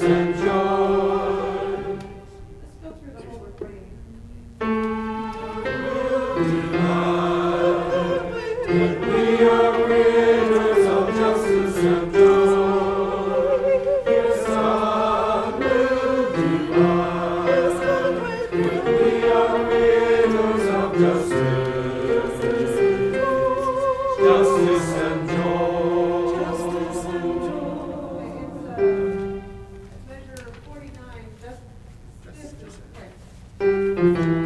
and joy. Let's go through the whole refrain. We are creators of justice and joy. Yes, God will delight. We are creators of justice and joy. It's measure 49, justice and